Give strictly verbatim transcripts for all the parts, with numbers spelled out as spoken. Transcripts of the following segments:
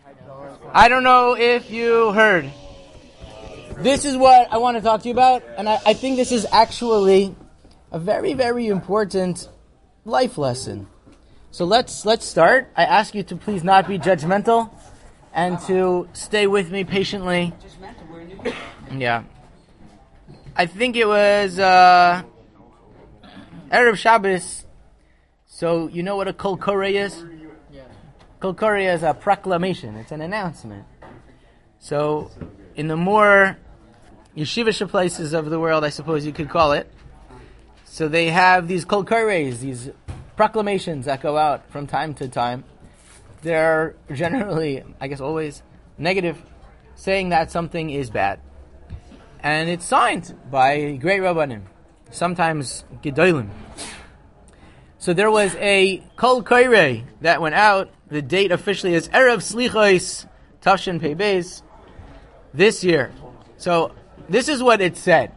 I don't know if you heard. This is what I want to talk to you about, and I, I think this is actually a very, very important life lesson. So let's let's start. I ask you to please not be judgmental and to stay with me patiently. Yeah. I think it was uh, Erev Shabbos. So you know what a Kol Koreh is? Kol Koreh is a proclamation. It's an announcement. So in the more yeshivish places of the world, I suppose you could call it, so they have these Kol Korehs, these proclamations that go out from time to time. They're generally, I guess always, negative, saying that something is bad. And it's signed by great Rabbanim, sometimes Gedolim. So there was a Kol Koreh that went out. The date officially is Erev Slichos Tafshin Pei Beis this year. So this is what it said.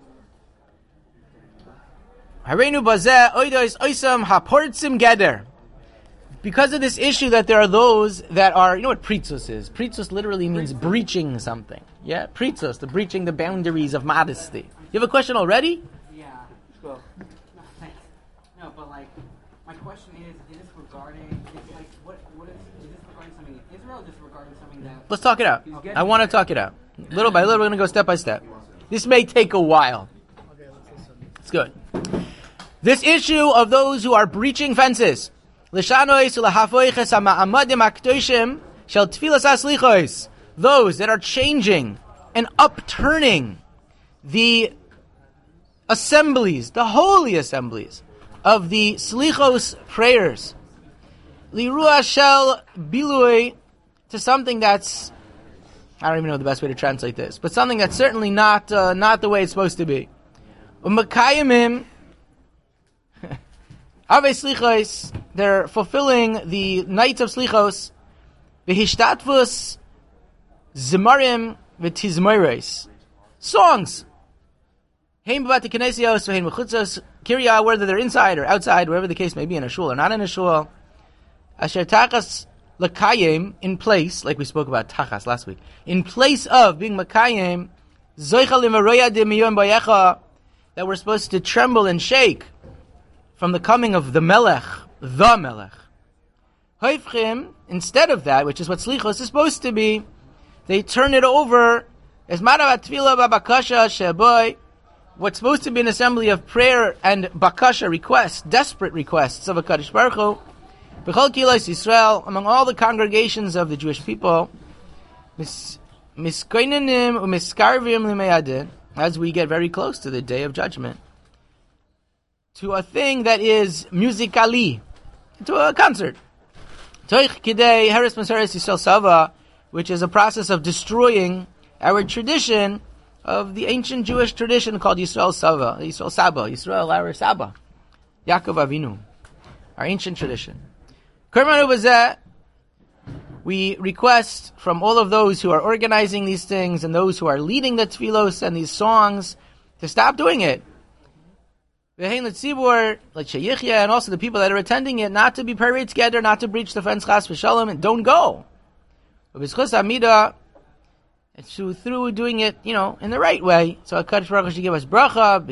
Hareinu bazeh oidos oisam haportzim geder. Because of this issue that there are those that are, you know what pritzus is? Pritzus literally means breaching something. Yeah, pritzus, the breaching the boundaries of modesty. You have a question already? Yeah. Well, no, thanks. No, but like, my question is, is this regarding, is like, what, what is, is this regarding something in Israel, or is this regarding something that... Let's talk it out. Okay. I want to talk it out. Little by little, we're going to go step by step. This may take a while. Okay, let's listen. It's good. This issue of those who are breaching fences. Those that are changing and upturning the assemblies, the holy assemblies of the Slichos prayers. Lirua shel bilui, to something that's, I don't even know the best way to translate this, but something that's certainly not uh, not the way it's supposed to be. Umakayimim Ave Slichos, they're fulfilling the nights of Slichos, v'hishtatvus zimarim v'tizmoires, songs. Heim b'vat kenesios v'heim b'chutzos kirya, whether they're inside or outside, wherever the case may be, in a shul or not in a shul. Asher tachas l'kayim, in place, like we spoke about tachas last week, in place of being makayim, zoicha l'maroya de miyom bayecha, that we're supposed to tremble and shake from the coming of the Melech, the Melech. Hoifchim, instead of that, which is what Slichos is supposed to be, they turn it over as Maravat Tefillah Babakasha Sheboy, what's supposed to be an assembly of prayer and Bakasha requests, desperate requests of HaKadosh Baruch Hu, B'chol Kilos Yisrael, among all the congregations of the Jewish people, Miskoinanim u'miskarvim l'meyadin, as we get very close to the Day of Judgment, to a thing that is musicali, to a concert. Toich kidei heres maseres Yisrael Sava, which is a process of destroying our tradition of the ancient Jewish tradition called Yisrael Sava, Yisrael Saba, Yisrael our Saba, Yaakov Avinu, our ancient tradition. Kermanu bazeh, we request from all of those who are organizing these things and those who are leading the tefillos and these songs to stop doing it. And also the people that are attending it, not to be parade together, not to breach the fence, chas v'shalom, and don't go. And so through doing it, you know, in the right way. So HaKadosh Baruch Hu should give us bracha,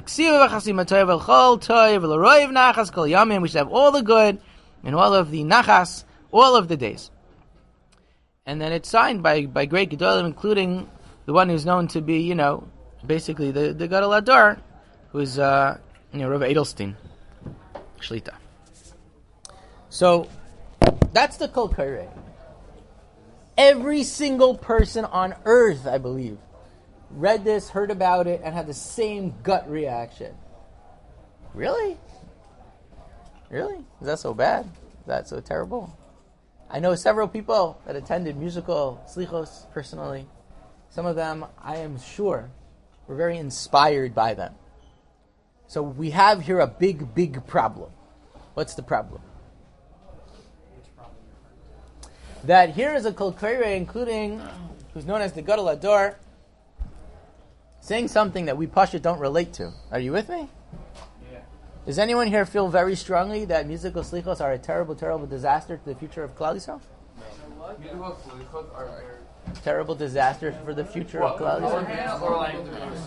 we should have all the good and all of the nachas, all of the days. And then it's signed by, by great Gedolim, including the one who's known to be, you know, basically the, the Gadol Hador, who's, uh, you know, Rav Edelstein, Shlita. So, that's the Kol Koreh. Every single person on earth, I believe, read this, heard about it, and had the same gut reaction. Really? Really? Is that so bad? Is that so terrible? I know several people that attended musical slichos personally. Some of them, I am sure, were very inspired by them. So we have here a big, big problem. What's the problem? That here is a Kol Koreh, including, who's known as the Gadol Hador, saying something that we Pashut don't relate to. Are you with me? Yeah. Does anyone here feel very strongly that musical slichos are a terrible, terrible disaster to the future of Klal Yisrael? No. musical slichos are, are Terrible disaster for the future of Klal Yisrael. or like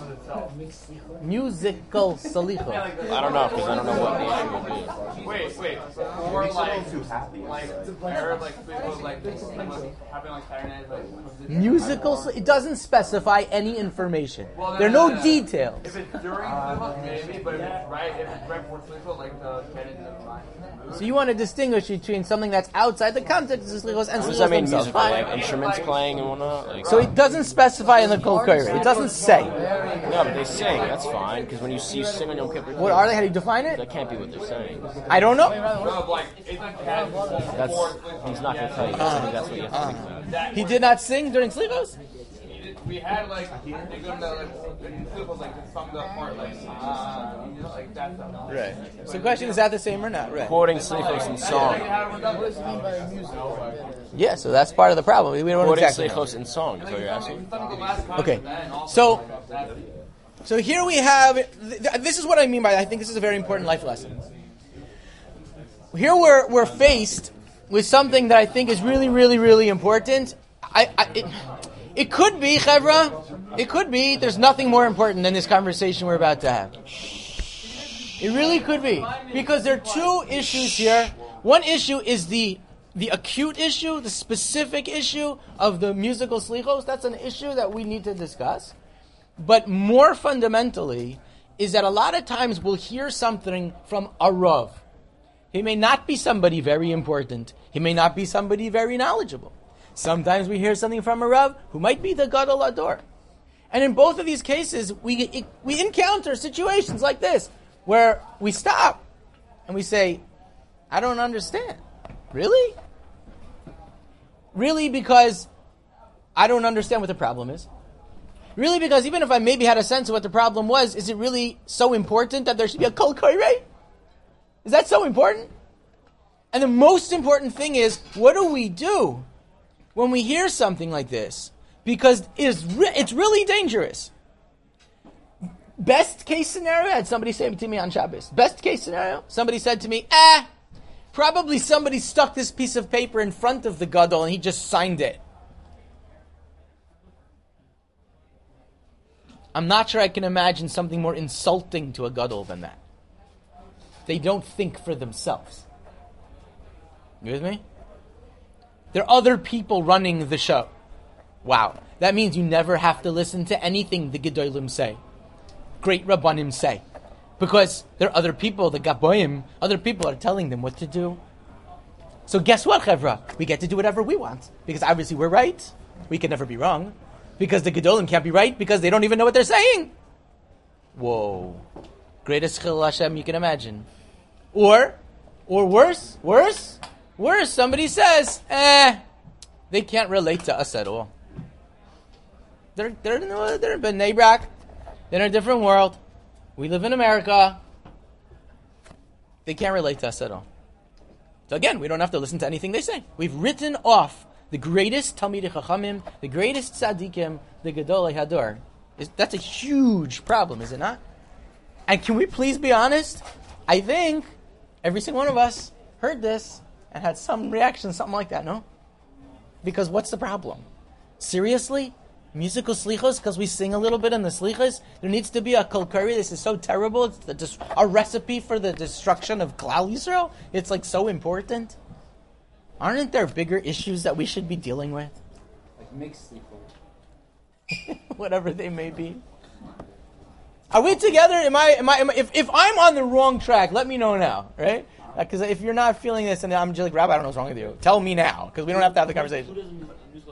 Musical salichos. I don't know because I don't know what the issue would be. wait, wait. Or like, like I heard like slichos like having like clarinet like Musical. sli- It doesn't specify any information. Well, no, There are no, no no, no. details. If it's during slichos, maybe, but if it's right, if it's right before slichos, like the canon is fine. So you want to distinguish between something that's outside the context of slichos and What does slichos that mean themselves. musically? Fine. Like instruments playing and whatnot? Like, So it doesn't specify in the Kol Koreh. It doesn't say. no, but they sing. That's fine because when you see sing on Yom Kippur, What are they? How do you define it? that can't be what they're saying. I don't know. No, like it's like canon That's before slichos. he's not going to tell you. I think that's what you have to think about. That He did not sing during slichos? we had like they go to like in slichos like the sung up part like ah you know like that stuff. Right. So the question is that the same or not? Right. Quoting slichos in song. Yeah. So that's part of the problem. We don't know Quoting exactly. know. slichos in song is what you're asking. Okay. So, so here we have. Th- this is what I mean by. I think this is a very important life lesson. Here we're we're faced with something that I think is really, really, really important. I, I it, it could be, Chevra. It could be. There's nothing more important than this conversation we're about to have. It really could be, because there are two issues here. One issue is the the acute issue, the specific issue of the musical slichos. That's an issue that we need to discuss. But more fundamentally, is that a lot of times we'll hear something from a Rav. He may not be somebody very important. He may not be somebody very knowledgeable. Sometimes we hear something from a Rav who might be the Gadol Ador. And in both of these cases, we we encounter situations like this, where we stop and we say, I don't understand. Really? Really because I don't understand what the problem is? Really because even if I maybe had a sense of what the problem was, is it really so important that there should be a Kol Koreh? Is that so important? And the most important thing is, what do we do when we hear something like this? Because it's, re- it's really dangerous. Best case scenario, I had somebody say it to me on Shabbos. Best case scenario, somebody said to me, ah, probably somebody stuck this piece of paper in front of the Gadol and he just signed it. I'm not sure I can imagine something more insulting to a Gadol than that. They don't think for themselves. You with me? There are other people running the show. Wow. That means you never have to listen to anything the Gedolim say. Great Rabbanim say. Because there are other people, the Gaboim, other people are telling them what to do. So guess what, Chevra? We get to do whatever we want. Because obviously we're right. We can never be wrong. Because the Gedolim can't be right because they don't even know what they're saying. Whoa. Greatest Chil Hashem you can imagine. Or, or worse, worse, worse, somebody says, eh, they can't relate to us at all. They're, they're, in- they're in Bnei Brak. They're in a different world. We live in America. They can't relate to us at all. So again, we don't have to listen to anything they say. We've written off the greatest Talmidei Chachamim, the greatest Tzaddikim, the Gedolei Hador. Is, that's a huge problem, is it not? And can we please be honest? I think every single one of us heard this and had some reaction, something like that, no? Because what's the problem? Seriously? Musical slichos, because we sing a little bit in the slichos? There needs to be a Kol Koreh. This is so terrible. It's the dis- a recipe for the destruction of Klal Yisrael. It's like so important. Aren't there bigger issues that we should be dealing with? Like mixed slichos. Whatever they may be. Are we together? Am I? Am I? Am I if, if I'm on the wrong track, let me know now, right? Because uh, if you're not feeling this, and I'm just like, Rabbi, I don't know what's wrong with you. Tell me now, because we don't have to have the conversation.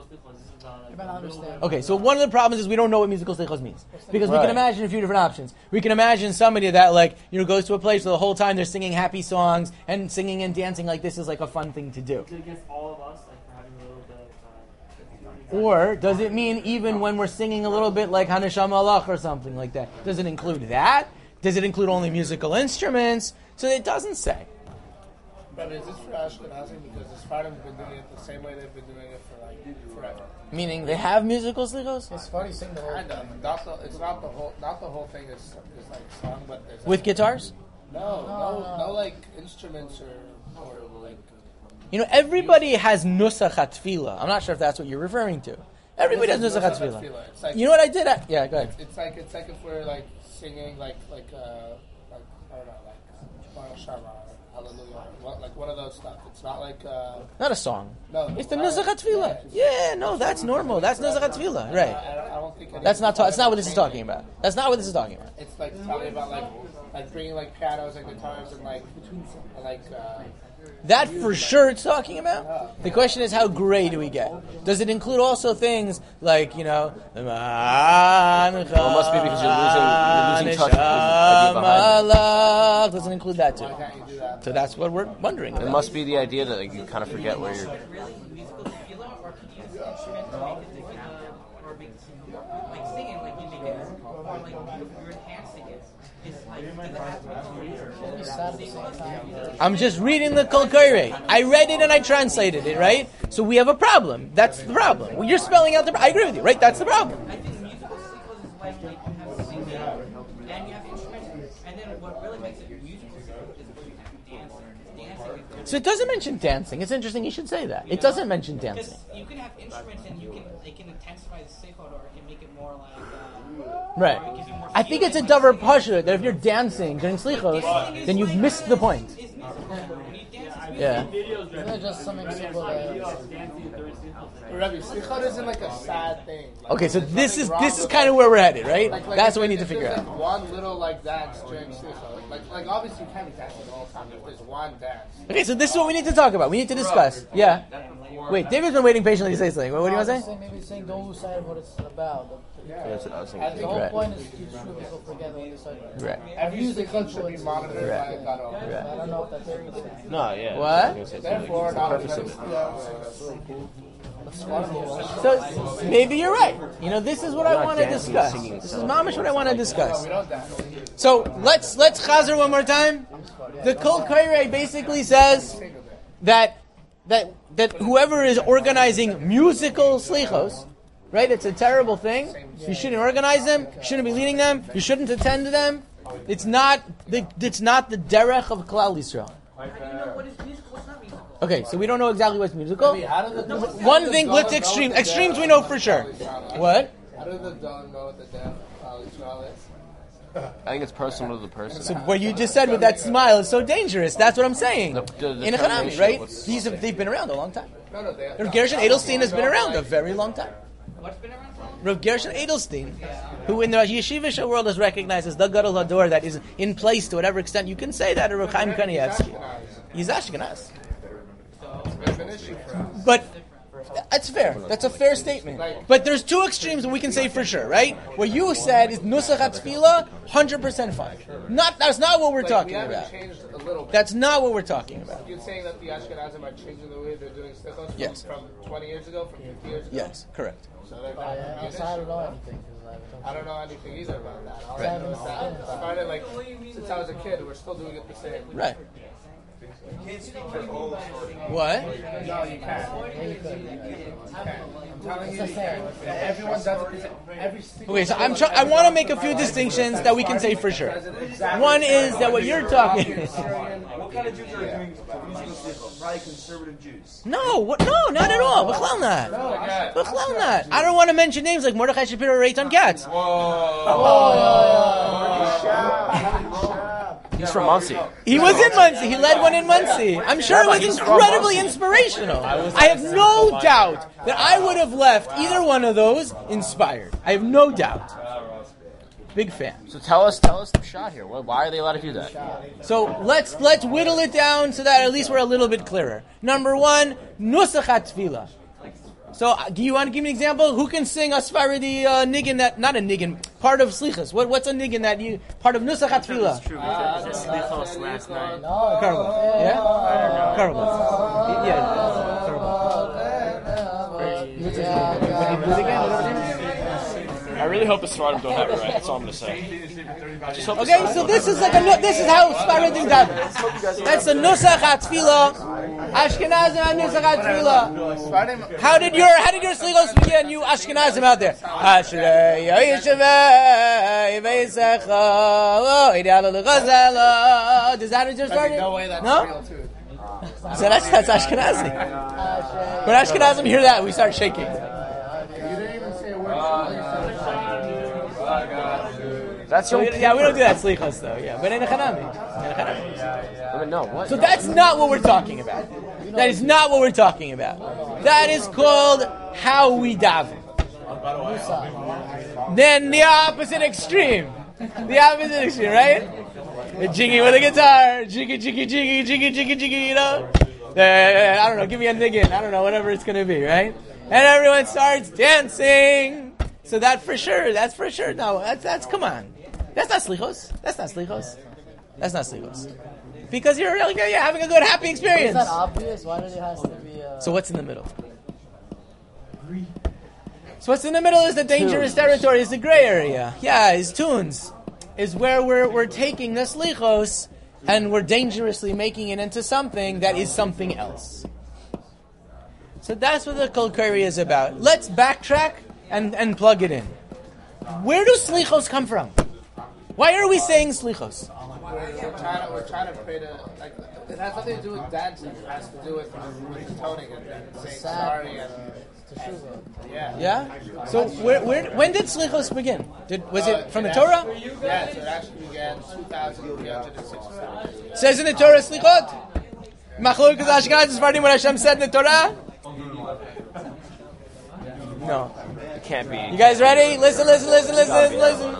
Okay, so one of the problems is we don't know what musical slichos means, because we Right. can imagine a few different options. We can imagine somebody that, like, you know, goes to a place where the whole time they're singing happy songs and singing and dancing like this is like a fun thing to do. Is it against all of us, like for having a little bit of, uh, Or does it mean even when we're singing a little bit like Hanasham Alach or something like that? Does it include that? Does it include only musical instruments? So it doesn't say. But is this for Ashkenazim? Because the Sfardim have been doing it the same way they've been doing it for like forever. Meaning they have musical slichos? It's funny sing the whole. Kind of. Not the, it's not the whole. Not the whole thing is, is like sung, but there's With like, guitars? no, no, no, like instruments or or like You know, everybody has nusach tefillah. I'm not sure if that's what you're referring to. Everybody has nusach tefillah. It's like, You know what I did? I, yeah, go ahead. It's like it's like if we're like singing like like uh like I don't know like Baruch Shama, Hallelujah, what, like one of those stuff. It's not like uh Not a song. no. It's the uh, nusach tefillah. Yeah, no, that's normal. That's nusach tefillah, I, right? I, I don't think any- That's not. Ta- that's not what this is talking about. That's not what this is talking about. It's like talking about like like bringing like pianos and guitars and like like uh That for sure it's talking about. The question is, how gray do we get? Does it include also things like, you know, well, it must be because you're losing, you're losing touch with the idea behind it. doesn't include that too. why can't you do that? So that's what we're wondering. It must be the idea that like, you kind of forget where you're. Really musical tequila, or could you use an instrument to make the tequila, or make like singing, like you make it, or like you're enhancing it? It's like, does it have to be I'm just reading the Kol Koirei. I read it and I translated it, right? So we have a problem. That's the problem. Well, you're spelling out the. I agree with you, right? That's the problem. I think musical sequels is like, like you have singing, and you have instruments, and then what really makes it musical sequels is when you have dancing. Dancing is So it doesn't mention dancing. It's interesting you should say that. It doesn't mention dancing. because you can have instruments and you can it can intensify the seichot, or it can make it more like uh, Right. or it gives you more I think it's a feeling, davar like pasha that if you're dancing during slichos, then you've missed the point. It's musical. When you dance, it's Yeah. Isn't it just something simple that Rabbi, Slichot isn't like a sad thing. Like, Okay, so there's this nothing is wrong this is with, kind of like- where we're headed, right? Like, like That's if what we need there- to if figure there's, out. like one little like dance during Slichot, like like obviously you can't be dancing the whole time. If there's one dance, Okay, so this is what we need to talk about. We need to discuss. Yeah. Wait, David's been waiting patiently to say something. What, what do you want to say? Maybe it's saying don't lose sight of what it's about. Yeah, that's what I was The thinking. whole Right. point is to teach people forget what they study. Right. every music should be monitored by a gadol. I don't know if that's everything. No, yeah. What? I was gonna say something. Therefore, It's the not purpose of it. So maybe you're right. You know, this is what I Not want to dancing, discuss. singing, This is celebrating. mamish what I want to discuss. We don't dance. So let's let's chazer one more time. The Kol Koirei basically says that that that whoever is organizing musical slichos, right? It's a terrible thing. You shouldn't organize them. You shouldn't be leading them. You shouldn't attend to them. It's not the it's not the derech of Klal Yisrael. How do you know what is musical, what's not musical? Okay, so we don't know exactly what's musical. How does the One thing, let's extreme. Extremes we know for sure. What? How does the dog know what the deaf Yisrael is? I think it's personal to the person. So what you just said with that smile is so dangerous. That's what I'm saying. The- the In a Hanami, determination right? of what's- These have they've been around a long time. No, no, they. Rav Gershon Edelstein has been around a very long time. What's been around for long? Rav Gershon Edelstein, who in the Yeshivish world is recognized as the Gadol Hador that is in place to whatever extent you can say that, or Rav Chaim Kanievsky. He's Ashkenaz. It's an issue for us. But that's fair. That's a fair statement. But there's two extremes that we can say for sure, right? What you said is Nusach HaTefillah, one hundred percent fine. Not, that's not what we're Like, talking we haven't about. changed a little bit. That's not what we're talking about. You're saying that the Ashkenazim are changing the way they're doing slichos from, Yes. from twenty years ago, from fifty years ago? Yes, correct. So they're not I, gonna be I, an so I don't issue. know anything. 'cause I I don't know anything either about that. All I Right. know is that it started like since I was a kid. We're still doing it the same. Right. What? No, you can't. I'm telling you, you can't. Everyone does it. Every single Okay, so I'm try- I want to make a few distinctions that we can say for sure. One is that what you're talking. What kind of Jews are doing musical slichos? Probably conservative Jews. No, what? No, not at all. B'chlal not. B'chlal not. I don't want to mention names like Mordechai Shapiro or Eitan Katz. He's from Muncie. He was in Muncie. He led one in Muncie. I'm sure it was He's from incredibly Muncie. inspirational. I have no doubt that I would have left either one of those inspired. I have no doubt. Big fan. So tell us, tell us the shot here. Why why are they allowed to do that? So let's let's whittle it down so that at least we're a little bit clearer. Number one, Nusach HaTefillah. So, uh, do you want to give me an example? Who can sing a Sfaradi uh, niggin that, not a niggin, part of Slichas? What, what's a niggin that you, part of Nusach HaTefillah? True, we said the slichos last night. No, Karba. Yeah? Karba. Yeah. Karba. What do you do it again? What's his name? I really hope the Sfaradim don't have it right. That's all I'm going to say. I just hope the Okay, Sfaradim so don't this have is it like a, nu- this is how Sfaradim daven. That's the Nusach HaTefillah. Ashkenazim and Nusach HaTefillah. How did your how did your slichos begin, you Ashkenazim out there? Ashrei Yishavei Veisecha Ideal L'Chazela. Does that just start? No way that's No? real too. So that's that's Ashkenazi. When Ashkenazim hear that, we start shaking. You didn't even say a word. That's So your we- yeah, we don't do that slichos though. Yeah, but in a chanami. No, what? So that's not what we're talking about. That is not what we're talking about. That is called how we daven. Then the opposite extreme. The opposite extreme, right? The jiggy with a guitar, jiggy, jiggy, jiggy, jiggy, jiggy, jiggy, you know? Uh, I don't know, give me a niggin, I don't know, whatever it's going to be, right? And everyone starts dancing. So that for sure, that's for sure. No, that's, that's come on. That's not slichos. That's not slichos. That's not slichos. Because you're really you're having a good, happy It's experience. not obvious. Why does it has to be? Uh, So what's in the middle? So what's in the middle is the dangerous territory, is the gray area. Yeah, is tunes. Is where we're we're taking the slichos and we're dangerously making it into something that is something else. So that's what the Kol Kori is about. Let's backtrack and, and plug it in. Where do slichos come from? Why are we saying slichos? We're, we're trying to we're trying to create a like it has nothing to do with dancing. It has to do with, with toning and, and saying sorry and yeah. Yeah? So where, where when did slichos begin? Did was Uh, it from the it Torah? actually- Yeah, so it actually began two thousand three hundred sixty-seven. Says in the Torah, slichot. Machlokes Ashkenazim Sephardim, what Hashem said in the Torah. No. It can't be. You guys ready? Listen, listen, listen, listen, listen.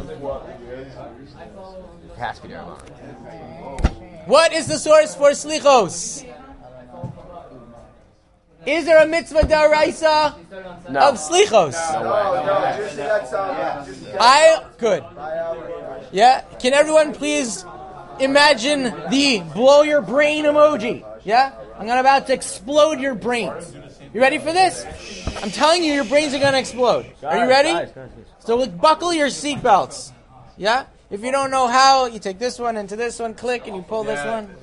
It has to be there. What is the source for slichos? Is there a mitzvah daraisa No. of slichos? That's, um, just, I good. Yeah. Can everyone please imagine the blow your brain emoji? Yeah. I'm gonna about to explode your brains. You ready for this? I'm telling you, your brains are gonna explode. Are you ready? So like, buckle your seatbelts. Yeah. If you don't know how, you take this one into this one, click, and you pull this one.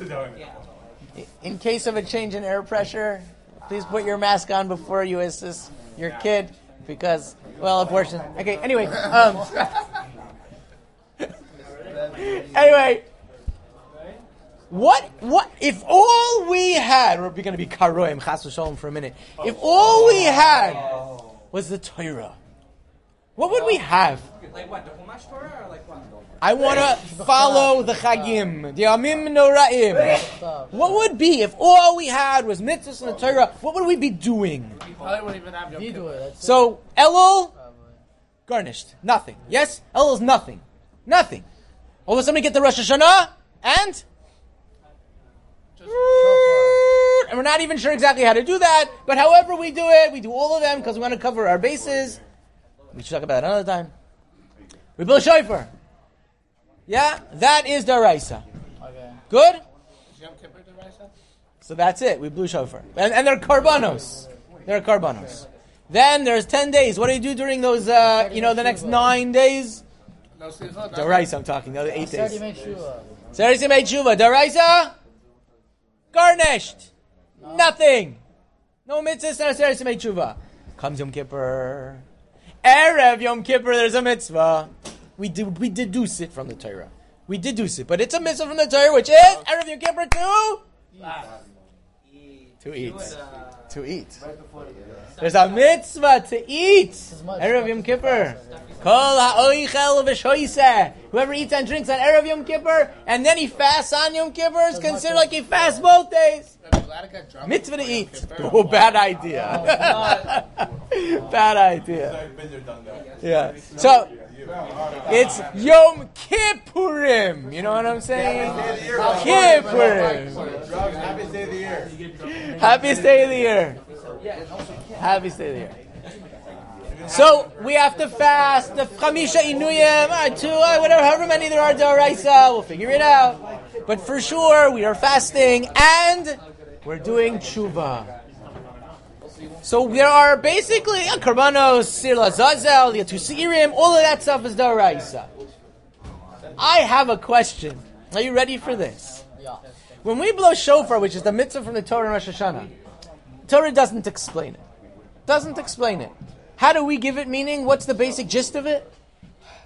In case of a change in air pressure, please put your mask on before you assist your kid, because, well, abortion. Okay, anyway. Um, anyway. What, what, if all we had, we're going to be karoim, chas v'sholom for a minute. If all we had was the Torah, what would we have? Like what? The Chumash Torah or like what? I want to follow the Chagim, the Amim Noraim. What would be if all we had was mitzvahs and the Torah? What would we be doing? You probably wouldn't even have your you do it. That's So Elul, garnished, nothing. Yes, Elul's nothing, nothing. All of a sudden we get the Rosh Hashanah and and we're not even sure exactly how to do that. But however we do it, we do all of them because we want to cover our bases. We should talk about that another time. We build shofar. Yeah, that is daraisa. Okay. Good? Yom Kippur D'Oraisa? So that's it. We blew shofar. And, and they're karbanos. They're karbanos. Then there's ten days. What do you do during those, uh, you know, the next nine days? No slichot. Daraisa, I'm talking. The other eight Saturday days. make sure. Sarisi made tshuva. Daraisa? Garnished. Nothing. No mitzvahs, no Sarisi made tshuva. Comes Yom Kippur. Erev Yom Kippur, there's a mitzvah. We do, we deduce it from the Torah. We deduce it. But it's a mitzvah from the Torah, which is Erev Yom Kippur to? To eat. To eat. There's a mitzvah to eat. Erev Yom Kippur. Kol ha'oichel v'shoiseh. Whoever eats and drinks on Erev Yom Kippur, and then he fasts on Yom Kippur, is considered like he fasts both days. I'm glad I got drunk. Mitzvah to eat. Oh, bad idea. Bad idea. Yeah. So, it's Yom Kippurim. You know what I'm saying? Kippurim. Happiest day of the year. Happiest day of the year. Happiest day of the year. So we have to fast the Chamisha Inuyim, uh, two, uh, whatever, however many there are D'Oraisa. We'll figure it out. But for sure, we are fasting and we're doing tshuva. So there are basically uh, Karbanos, Sir Lazazel, Yatusirim, all of that stuff is D'Oraisa. I have a question. Are you ready for this? Yeah. When we blow shofar, which is the mitzvah from the Torah and Rosh Hashanah, Torah doesn't explain it. Doesn't explain it. How do we give it meaning? What's the basic gist of it?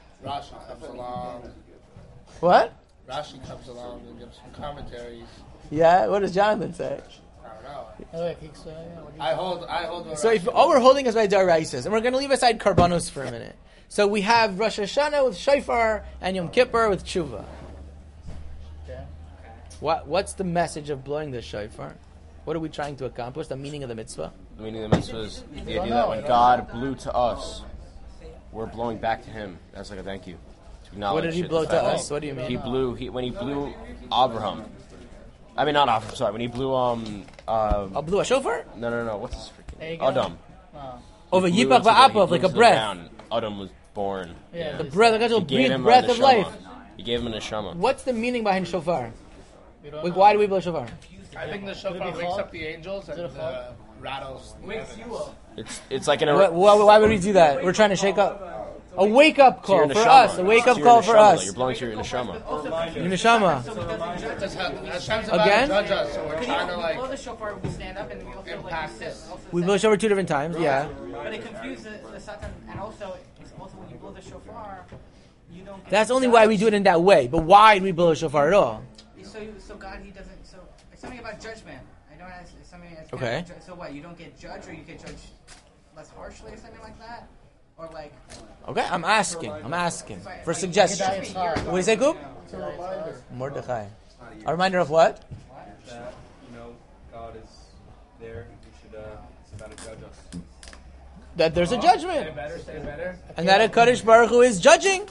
Rashi comes along. What? Rashi comes along and gives some commentaries. Yeah. What does Jonathan say? I don't know. Oh, wait, can you explain it again? What do you I hold. I hold. what So if Rashi all we're holds. holding is by Daraisas, and we're going to leave aside Karbanos for a minute. So we have Rosh Hashanah with Shofar and Yom Kippur with Tshuva. Okay. What What's the message of blowing the Shofar? What are we trying to accomplish? The meaning of the mitzvah? The meaning of the mitzvah is the idea that when God blew to us, we're blowing back to Him. That's like a thank you. To acknowledge What did He it, blow the to fact us? that What do you mean? He blew. He when He blew Abraham. I mean, not Abraham. Sorry, when He blew um. Uh, I blew a shofar? no, no, no. What's his There you freaking go. Adam? Oh. Over He blew Yipach into the- he Ba'apav, blew like a into the breath. ground. Adam was born. Yeah, The this- breath, like a He gave breathe, him breath a of life. He gave him a neshama. What's the meaning behind shofar? we don't Like, know. why do we blow shofar? I think the Could it shofar be wakes Chol? up the angels and Is it a uh, rattles. the Wakes heavens. you up. It's it's like an Why, why, why would we do that? We're trying to shake up. A wake up to your call for neshama. us. A wake It's up to your call for neshama. us. You're blowing to your neshama. Your neshama. So it doesn't judge Because us. Ha- Hashem's about Again? to judge us, so we're Because trying to you blow like the shofar, we stand up, and we also like impact we sit. this. Also We sit. blow shofar two different times, yeah. But it confuses the, the satan, and also it's also when you blow the shofar, you don't. Get That's only why we do it in that way. But why do we blow shofar at all? So you, so God, he doesn't. So it's something about judgment. I don't. Ask, it's something. That's Okay. Kind of, ju- so what? You don't get judged, or you get judged less harshly, or something like that, or like. Okay, I'm asking. I'm asking for like, suggestions. Kedai is hard. What do you say, Coop? It's a reminder. Mordechai. A reminder of what? That, you know, God is there. We should, uh, it's about to judge us. That there's a Say judgment. better, say better. And that a Kadosh Baruch Hu is judging.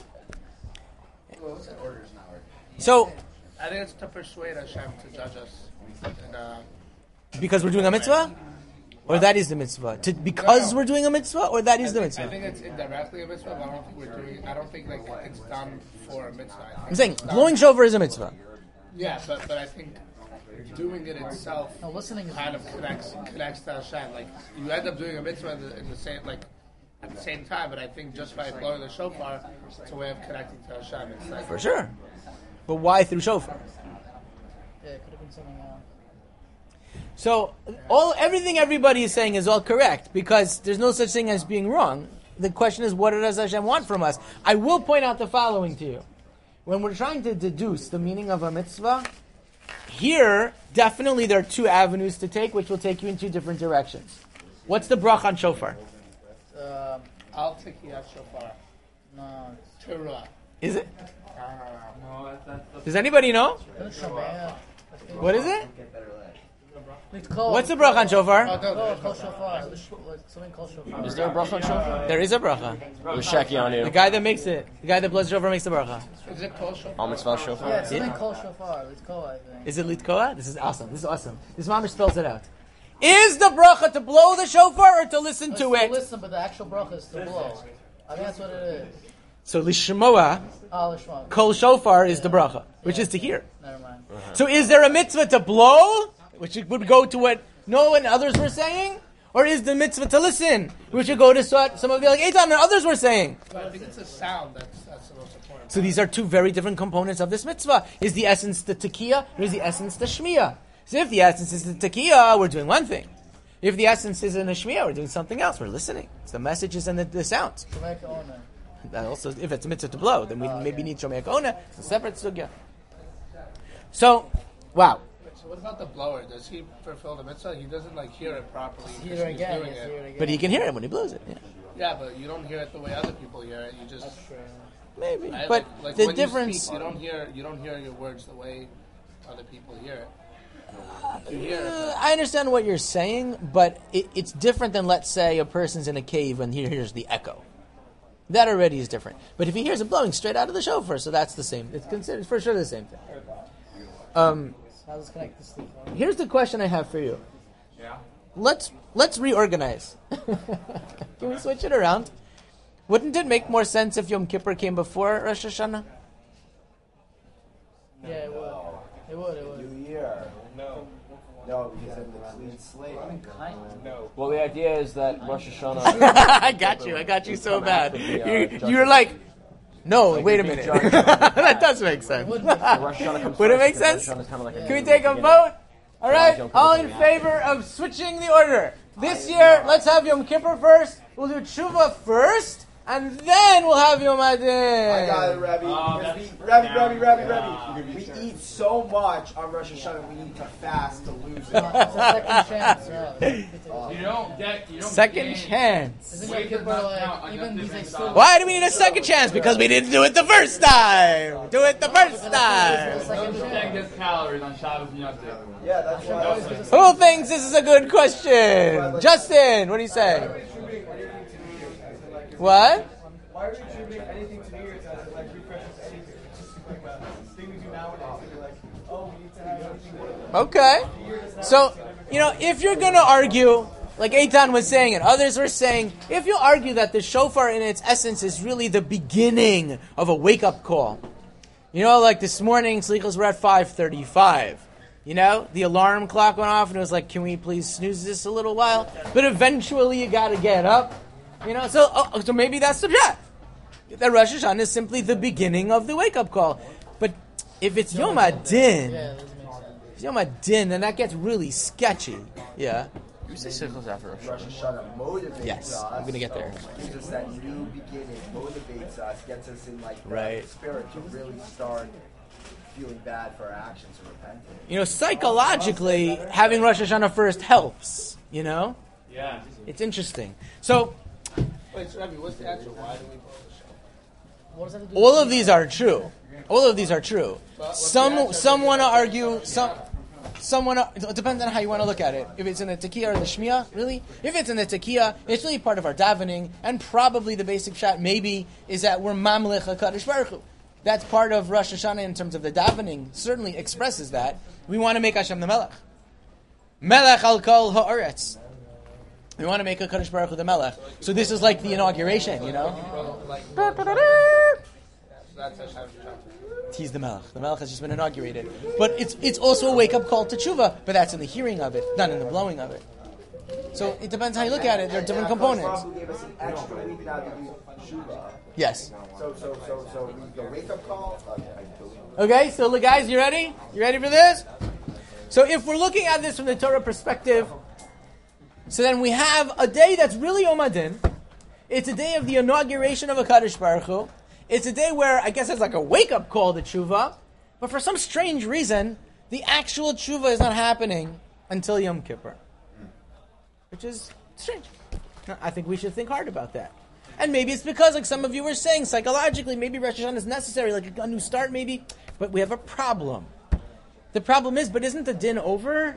So, I think it's to persuade Hashem to judge us. And, uh, because we're doing a mitzvah? Or that is the mitzvah? To, because we're doing a mitzvah? Or that is the I mitzvah? think it's indirectly a mitzvah, but I don't think we're doing. I don't think like it's done for a mitzvah. I think I'm saying it's done- blowing shofar is a mitzvah. Yeah, but but I think doing it itself No, listening is kind of connects connects to Hashem. Like you end up doing a mitzvah in the, in the same like at the same time, but I think just by blowing the shofar, it's a way of connecting to Hashem. It's like For sure. But why through shofar? Yeah, it could have been something else. So all everything everybody is saying is all correct because there's no such thing as being wrong. The question is, what does Hashem want from us? I will point out the following to you. When we're trying to deduce the meaning of a mitzvah, here, definitely there are two avenues to take, which will take you in two different directions. What's the brach on shofar? Um, Al Tikiyat Shofar no, Teruah. Is it? No, that's, that's the Does anybody know? it's Shemaya. What is it? It's called. What's the brach on Oh, shofar? no, Oh, there's called shofar. There's sh- like something called shofar. Is there a bracha on shofar? There is a bracha. With Sheki on you. The guy that makes it, the guy that blows shofar makes the bracha. Is it called Shofar? Al mitzvah shofar. Yeah, it's something called shofar. It's called, I think. Is it litkoa? This is awesome. This is awesome. This mamish spells it out. Is the bracha to blow the shofar or to listen It's to to it? listen, but the actual bracha is to blow. I think that's what it is. So lishmoa, Oh, Lishma. kol shofar is the bracha, which is to hear. Never mind. So is there a mitzvah to blow, which would go to what Noah and others were saying? Or is the mitzvah to listen, which would go to what some of the like Eitan and others were saying? I think it's a sound that's that's the most important. So these are two very different components of this mitzvah. Is the essence the tekiah, or is the essence the shmiyah? So if the essence is the tekiah, we're doing one thing. If the essence is in the shmiyah, we're doing something else. We're listening. It's the messages and the, the sounds. To make owner. That also, if it's a mitzvah to blow, then we maybe need Shomei Kona. It's a separate sugya. So, wow. So what about the blower? Does he fulfill the mitzvah? He doesn't like hear it properly. Hear because it he's again. doing Yes, it. hear it again. But he can hear it when he blows it. Yeah. Yeah, but you don't hear it the way other people hear it. You just Maybe. right? But like, like the when difference... You, speak, you don't hear you don't hear your words the way other people hear it. You hear it. Uh, I understand what you're saying, but it, it's different than, let's say, a person's in a cave and he hears the echo. That already is different. But if he hears it blowing straight out of the shofar, so that's the same. It's considered for sure the same thing. Um, How does it connect this to the here's the question I have for you. yeah. Let's let's reorganize. Can we switch it around? Wouldn't it make more sense if Yom Kippur came before Rosh Hashanah? Yeah, it would. It would, it would. New Year. No. No, because of the clean slate. No. Well, the idea is that Rosh Hashanah. I got you. I got you so bad. You, you were like, no, wait a minute. That does make sense. Would make sense. Rosh Hashanah comes Would it first make because sense? Rosh Hashanah is kind of like a Can we take a vote? All right, all in favor of switching the order. This year, let's have Yom Kippur first. We'll do Tshuva first, And then we'll have Yom Adin. I got it, Rebbe. Oh, Because that's- we, Rebbe, Rebbe, Rebbe, Yeah. Rebbe. We eat so much on Rosh Hashanah, we need to fast to lose It's a it. second chance. Yeah. You don't get. You don't Second gain- chance. Isn't Wait Yom Kippur does not like, count even against these the like same still... God. Why do we need a second chance? Because we didn't do it the first time. Do it the first time. No ten gets calories on Shabbos and Yom Tov. Yeah, that's why. Who thinks this is a good question? Justin, what do you say? What? Why are we attributing anything to New Year's as it like refreshes anything? It's just like a thing we do nowadays. To be like, oh, we need to have anything. Okay. So, you know, if you're going to argue, like Eitan was saying and others were saying, if you argue that the shofar in its essence is really the beginning of a wake-up call, you know, like this morning, Slichos were at five thirty-five. You know, the alarm clock went off and it was like, can we please snooze this a little while? But eventually you got to get up. You know, so oh, so maybe that's the yeah. That Rosh Hashanah is simply the beginning of the wake-up call. But if it's Yom Adin, Yeah, that doesn't make sense. if it's Yom Adin, then that gets really sketchy. Yeah. You say Sichos after Rosh Rosh Hashanah. Hashanah motivates Yes, us. I'm gonna get there. Gives us that new beginning, motivates us, gets us in like the Right. spirit to really start feeling bad for our actions and repenting. You know, psychologically, having Rosh Hashanah first helps. You know, Yeah. it's interesting. So Wait, so Rebbe, what's the answer? Why do we blow the show? What does that have to do all with of these are true. All of these are true. Some some want to argue. Some some want to. It depends on how you want to look at it. If it's in the Tekiah or the Shmiya, really. If it's in the Tekiah, it's really part of our davening, and probably the basic shot maybe is that we're Mamlech HaKadosh Baruch Hu. That's part of Rosh Hashanah in terms of the davening. Certainly expresses that we want to make Hashem the Melech. Melech al kol ha'aretz. We want to make a Kadosh Baruch Hu the Melech. So this is like the inauguration, you know. That's a Shabbos chapter. He's the Melech. The Melech has just been inaugurated. But it's it's also a wake-up call to tshuva, but that's in the hearing of it, not in the blowing of it. So it depends how you look at it. There are different And our components. Baruch Hu gave us an extra week now to do Shuvah. Yes. So, so, so, so, the wake-up call. Okay, I believe. Okay, so look, guys, you ready? You ready for this? So if we're looking at this from the Torah perspective, so then we have a day that's really Yom Adin. It's a day of the inauguration of a Kadosh Baruch Hu. It's a day where I guess it's like a wake-up call to tshuva, but for some strange reason, the actual tshuva is not happening until Yom Kippur, which is strange. I think we should think hard about that. And maybe it's because, like some of you were saying, psychologically, maybe Rosh Hashanah is necessary, like a new start maybe, but we have a problem. The problem is, but isn't the din over?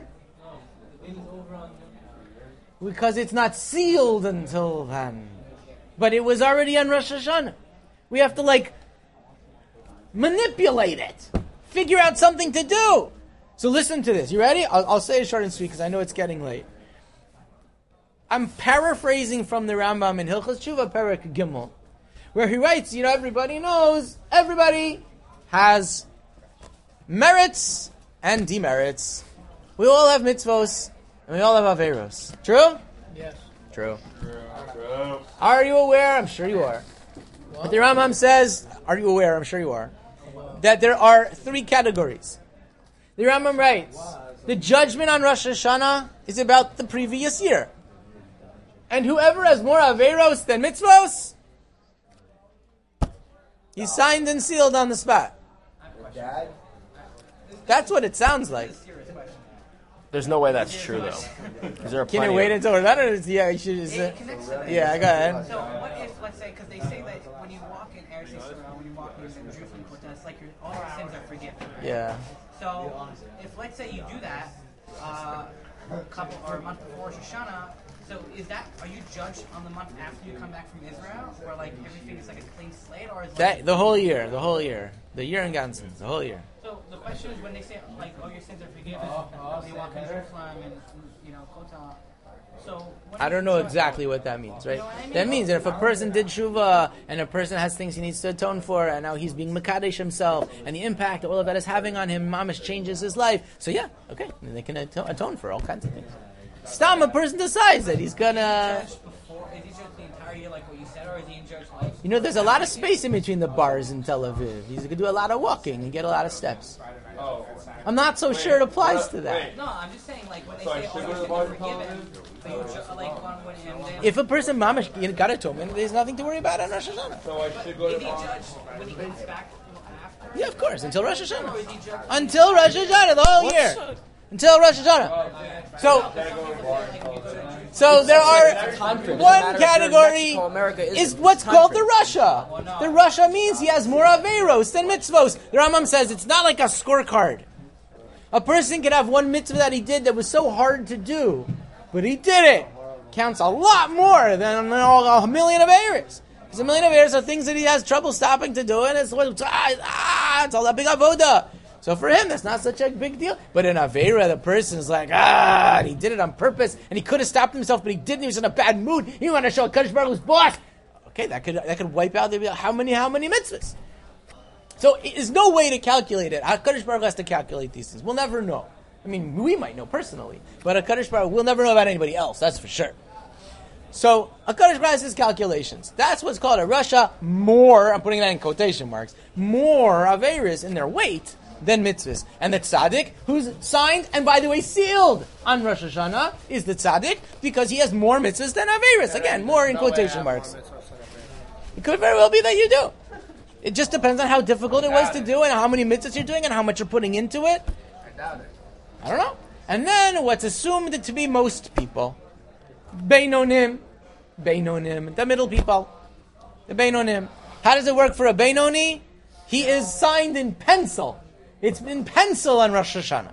Because it's not sealed until then. But it was already on Rosh Hashanah. We have to, like, manipulate it. Figure out something to do. So listen to this. You ready? I'll, I'll say it short and sweet because I know it's getting late. I'm paraphrasing from the Rambam in Hilchos Tshuva, Perek Gimel, where he writes, you know, everybody knows, everybody has merits and demerits. We all have mitzvos, and we all have averos. True? Yes. True. Are you aware? I'm sure you are. But the Rambam says, are you aware? I'm sure you are. That there are three categories. The Rambam writes, the judgment on Rosh Hashanah is about the previous year. And whoever has more averos than mitzvos, he's signed and sealed on the spot. Dad? That's what it sounds like. There's no way that's true, though. Is there a Can you plenty wait of- until we're done? Or is, yeah, you should. Is It it, connects to that. yeah, go ahead. So what if, let's say, because they say that when you walk in Eretz Yisrael, when you walk in Jerusalem, it's like your, all your sins are forgiven. Right? Yeah. So if let's say you do that uh, a couple or a month before Rosh Hashanah, so is that, are you judged on the month after you come back from Israel, or like everything is like a clean slate, or is like, That the whole year, the whole year, the year in Gansen, the whole year. so the question is when they say like, oh, your sins are forgiven, when you walk in Jerusalem and you know Kota. So what I is- don't know so- exactly what that means, right? You know what I mean? That means that if a person did tshuva and a person has things he needs to atone for, and now he's being makadesh himself, and the impact that all of that is having on him, mamish changes his life. So yeah, okay, and they can ato- atone for all kinds of things. Stam, a person decides that he's gonna. Judged before, is he judged the entire year like what you said, or is he judged like? You know, there's a lot of space in between the bars in Tel Aviv. He's gonna do a lot of walking and get a lot of steps. Oh. I'm not so sure it applies to that. No, I'm just saying like when they So I say should oh, go your to the sins bar are for forgiven. television? So you ju- like one with him. Then If a person mamish got atonement, there's nothing to worry about on Rosh Hashanah. So I should go is to he judged when he comes back after? Yeah, of course, until Rosh Hashanah. Or is he judged? Until Rosh Hashanah, the whole year. Until Rosh Hashanah. So, so there are one category is what's called the Rasha. The Rasha means he has more averos than mitzvos. The Rambam says it's not like a scorecard. A person can have one mitzvah that he did that was so hard to do, but he did it. Counts a lot more than a million averos. Because a million averos are things that he has trouble stopping to do, and it's, ah, it's all that big avoda. So for him, that's not such a big deal. But in Avera, the person's like, ah, and he did it on purpose, and he could have stopped himself, but he didn't. He was in a bad mood. He wanted to show Kadosh Baruch Hu's boss. Okay, that could that could wipe out the, how many how many mitzvahs. So there's no way to calculate it. Kadosh Baruch Hu has to calculate these things. We'll never know. I mean, we might know personally, but Kadosh Baruch Hu, we'll never know about anybody else. That's for sure. So Kadosh Baruch Hu has his calculations. That's what's called a Rasha. More, I'm putting that in quotation marks. More averis in their weight than mitzvahs. And the tzaddik, who's signed, and by the way, sealed on Rosh Hashanah, is the tzaddik, because he has more mitzvahs than averis. Again, more in quotation marks. It could very well be that you do. It just depends on how difficult it was to do, and how many mitzvahs you're doing, and how much you're putting into it. I doubt it. I don't know. And then, what's assumed to be most people, Beinonim, Beinonim, the middle people, the Beinonim. How does it work for a Beinoni? He is signed in pencil. It's in pencil on Rosh Hashanah.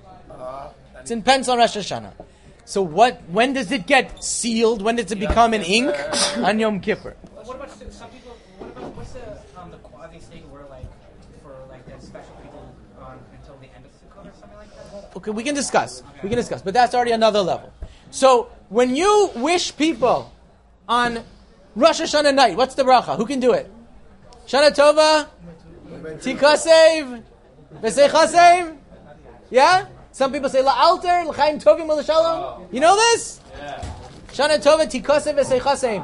It's in pencil on Rosh Hashanah. So what? When does it get sealed? When does it become in ink? On Yom Kippur. What about some people? What about what's the um the quasi state where like for like the special people on until the end of Sukkot or something like that? Okay, we can discuss. We can discuss, but that's already another level. So when you wish people on Rosh Hashanah night, what's the bracha? Who can do it? Shana Tova, Tikasev, V'seichasev. Yeah? Some people say La'alter, L'chaim Tovim L'shalom. You know this? Yeah. Shana Tova, Tikasev, V'seichasev.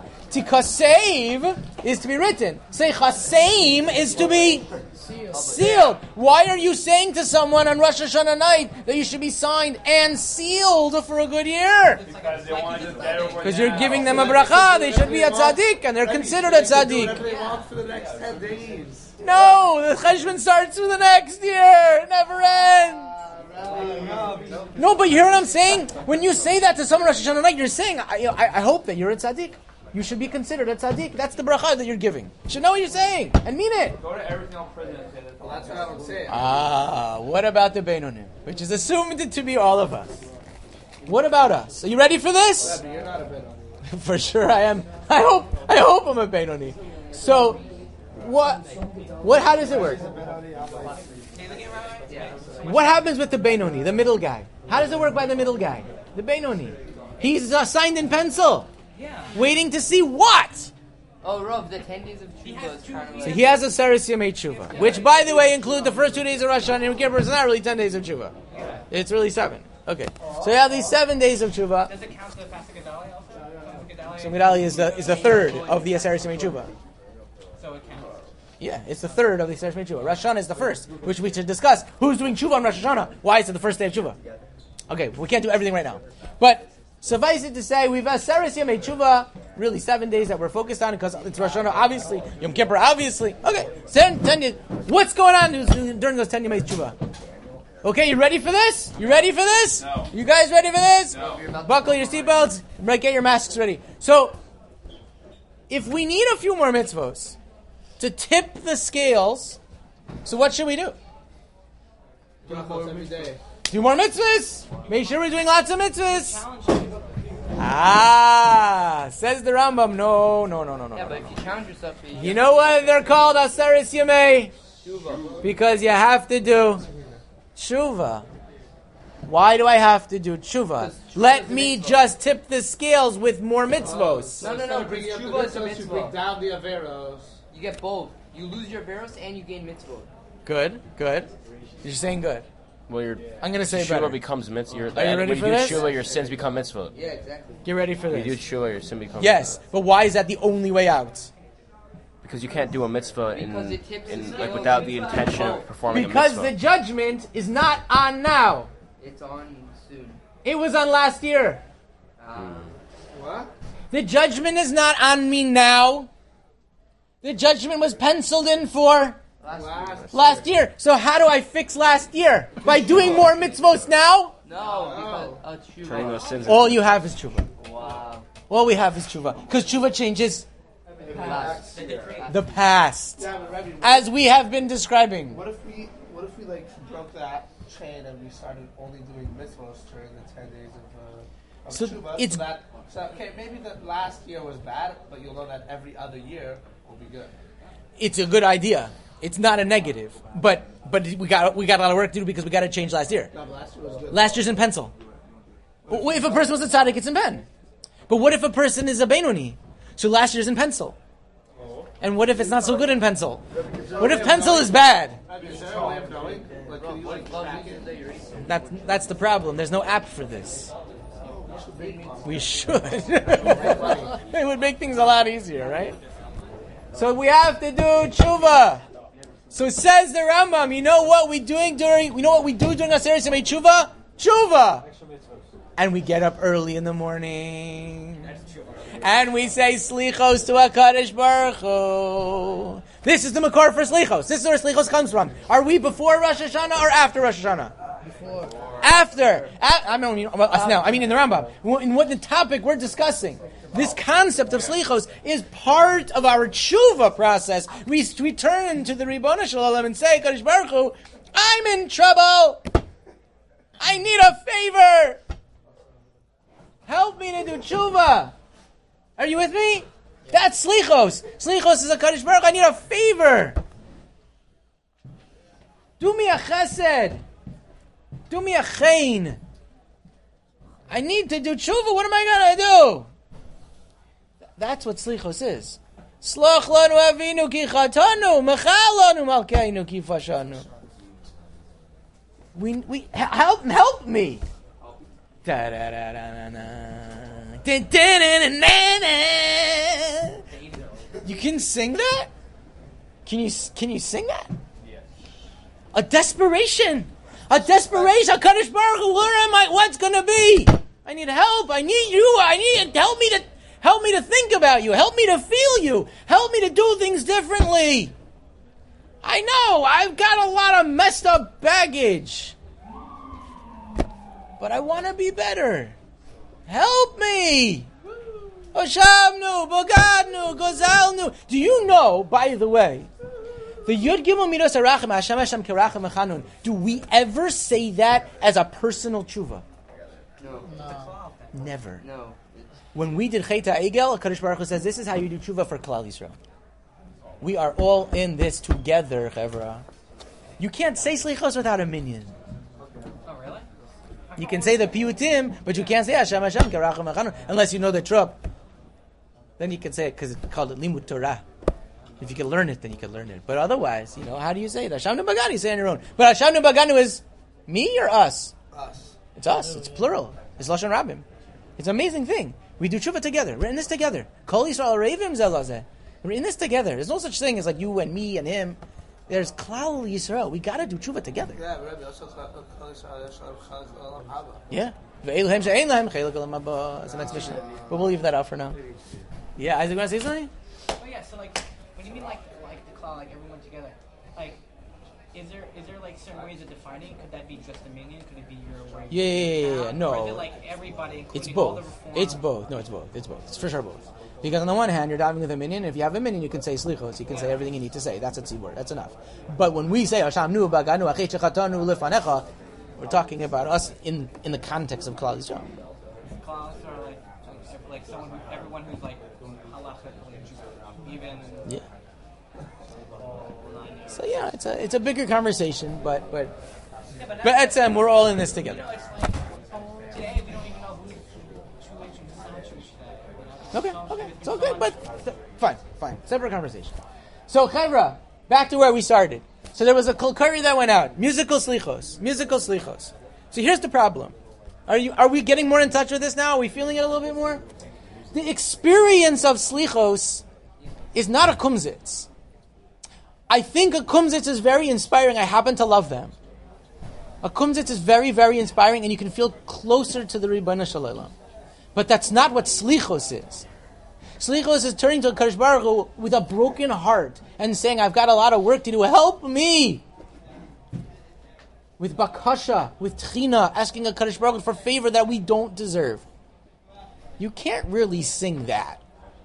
Tikasev is to be written. Seichaseim is to be sealed. Why are you saying to someone on Rosh Hashanah night that you should be signed and sealed for a good year? Because they want to just get over Because now. you're giving them a bracha. They should be a tzaddik, and they're considered a tzaddik. Whatever they want for the next ten days. No, the cheshbon starts for the next year. It never ends. No, but you hear what I'm saying? When you say that to someone on Rosh Hashanah night, you're saying, I, you know, I, I hope that you're a tzaddik. You should be considered a tzaddik. That's the bracha that you're giving. You should know what you're saying and mean it. Go to everything on prison and say that. Well, that's what I don't say. Ah, what about the Beinonim? Which is assumed to be all of us. What about us? Are you ready for this? Yeah, but you're not a bit on it. For sure I am. I hope I hope I'm a Beinoni. So, what, what, how does it work? What happens with the Beinoni, the middle guy? How does it work by the middle guy? The Beinoni. He's uh, signed in pencil. Yeah. Waiting to see what? Oh, Rob, the ten days of Tshuva is kind of So like... he has a Seres Yemei Tshuva, which, by the way, include the first two days of Rosh Hashanah and Yom Kippur. It's not really ten days of Tshuva. It's really seven. Okay. So you have these seven days of Tshuva. Does it count the Pasuk Gedali also? So Gedali is the is the third of the Seres Yemei Tshuva. So it counts. Yeah, it's the third of the Seres Yemei Tshuva. Rosh Hashanah is the first, which we should discuss. Who's doing Tshuva on Rosh Hashanah? Why is it the first day of Tshuva? Okay, we can't do everything right now. But suffice it to say, we've had Seres Yemei Tshuva, really seven days that we're focused on because it's Rosh Hashanah, obviously. Yom Kippur, obviously. Okay, ten, ten days. What's going on during those ten Yemei Tshuva? Okay, you ready for this? You ready for this? No. You guys ready for this? No. Buckle your seatbelts. Get your masks ready. So, if we need a few more mitzvos to tip the scales, so what should we do? Brachos every day. Do more mitzvahs. Make sure we're doing lots of mitzvahs. Ah, says the Rambam. No, no, no, no, no. Yeah, no, but no. if you challenge yourself... You, You know why they're called Aseres Yemei? Tshuva. Because you have to do tshuva. Why do I have to do tshuva? Let me just tip the scales with more mitzvos. No, no, no, Instead of bringing up the Tshuva is a mitzvahs, you bring mitzvah. down the averos. You get both. You lose your veros and you gain mitzvot. Good, good. You're saying good. Well, your I'm going to say tshuva better. becomes mitzvah. Your, Are you ready when for you do this? tshuva, your sins become mitzvah. Yeah, exactly. Get ready for When you do this. tshuva, your sin becomes Yes, but why is that the only way out? because you can't do a mitzvah in, Because it tips the in like scales without the in intention favor. of performing Because a the mitzvah. judgment is not on now. It's on soon. It was on last year. What? The judgment is not on me now. The judgment was penciled in for Last, last year. So how do I fix last year? By doing more mitzvos now? No, because uh, Turning those tshuva. sins. All you have is tshuva. Wow. All we have is tshuva. Because tshuva changes Past. the past. Yeah, but Rebbe, As we have been describing. what if we, what if we like broke that chain and we started only doing mitzvahs during the ten days of, uh, of So Tshuva, it's- so that, so okay, maybe the last year was bad, but you'll know that every other year will be good. It's a good idea. It's not a negative. But but we got we got a lot of work to do because we got to change last year. No, but last year was good. Last year's in pencil. What if a person was a tzaddik, it's in pen. But what if a person is a Benoni? So last year's in pencil. And what if it's not so good in pencil? What if pencil is bad? Is there a way of knowing? Like, can you like track it? That, that's the problem. There's no app for this. We should. It would make things a lot easier, right? So we have to do tshuva. So says the Rambam, you know what we doing during, we know what we do during Aseret Yemei Tshuva? Tshuva! And we get up early in the morning. And we say slichos to HaKadosh Baruch Hu. This is the makor for slichos. This is where slichos comes from. Are we before Rosh Hashanah or after Rosh Hashanah? Before. After. A- I mean, well, us now. I mean in the Rambam. In what the topic we're discussing. This concept of slichos is part of our tshuva process. We, we turn to the Ribbon Shalom and say, Kadosh Baruch Hu, I'm in trouble. I need a favor. Help me to do tshuva. Are you with me? That's slichos. Slichos is a Kadosh Baruch Hu. I need a favor. Do me a chesed. Do me a chain. I need to do tshuva. What am I going to do? That's what slichos is. Slach lanu avinu ki chatanu, mechal lanu malkeinu ki fashanu. We we help help me. Da da da da da da. Din, din, din, din, din, din. You can sing that? Can you can you sing that? A desperation, a desperation. Kadosh Baruch Hu, where am I? What's gonna be? I need help. I need you. I need help me to. Help me to think about you. Help me to feel you. Help me to do things differently. I know, I've got a lot of messed up baggage. But I want to be better. Help me. Oshamnu, Bogadnu, Gozalnu. Do you know, by the way, the Yud Gimel Midos Arachim, Hashem Hashem Kerachim Echanun, do we ever say that as a personal tshuva? No. No. Never. No. When we did Cheta Egel, Kadosh Baruch Hu says, this is how you do tshuva for Klal Yisrael. We are all in this together, Chevra. You can't say slichos without a minyan. Oh, really? You can say the piyutim, but you can't say Hashem Hashem Kerachim Echanun unless you know the trup. Then you can say it because it's called Limud Torah. If you can learn it, then you can learn it. But otherwise, you know, how do you say it? Hashem Nebaganu, you say it on your own. But Hashem Nebaganu is me or us? Us. It's us. It's plural. It's Lashon Rabim. It's an amazing thing. We do tshuva together. We're in this together. Kol Yisrael Ravim Zelazeh. We're in this together. There's no such thing as like you and me and him. There's Klal Yisrael. We got to do tshuva together. Yeah, Rebbe, also it's about Kol Yisrael, Yisrael, Chal Olam Haba. Yeah. Ve'eluhem she'ein lahem chelik olam haba. That's the next mission. But we'll leave that out for now. Yeah, Isaac, want to say something? Oh yeah, so like, when you mean like like the cloud, like everyone together, like, is there is there like certain ways of defining? Could that be just a minion? Could it be your way? Yeah, yeah, yeah, yeah, no. Or is it like everybody, including It's all the both. reform? It's both. No, it's both. It's both. It's for sure both. Because on the one hand, you're diving with a minion. If you have a minion, you can say slichos. You can say everything you need to say. That's a tzibur. That's enough. But when we say Hashem nu baganu achet shechatanu lefanecha, we're talking about us in in the context of Klal Yisrael. Clouds are like like, like someone who everyone who's like halachically even. Yeah. So yeah, it's a it's a bigger conversation, but but Yeah, but but at um, we're all in this together. You know, it's like today we don't even know who's Jewish and who's not Jewish today. Okay, okay, it's all good, but th- fine, fine, separate conversation. So Chevra, back to where we started. So there was a kol kori that went out, musical slichos, musical slichos. So here's the problem: Are you are we getting more in touch with this now? Are we feeling it a little bit more? The experience of slichos is not a kumzitz. I think a kumzitz is very inspiring. I happen to love them. A kumzitz is very, very inspiring, and you can feel closer to the Ribbon Shalom. But that's not what slichos is. Slichos is turning to Kadosh Baruch Hu with a broken heart and saying, I've got a lot of work to do. Help me! With bakasha, with tchina, asking a Kadosh Baruch Hu for favor that we don't deserve. You can't really sing that.